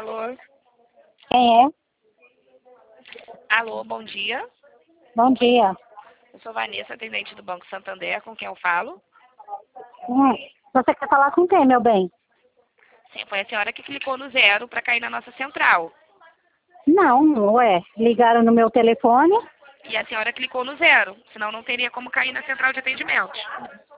Alô? Quem é? Alô, bom dia. Bom dia. Eu sou Vanessa, atendente do Banco Santander, com quem eu falo. Você quer falar com quem, meu bem? Sim, foi a senhora que clicou no 0 para cair na nossa central. Não, ligaram no meu telefone. E a senhora clicou no 0, senão não teria como cair na central de atendimento.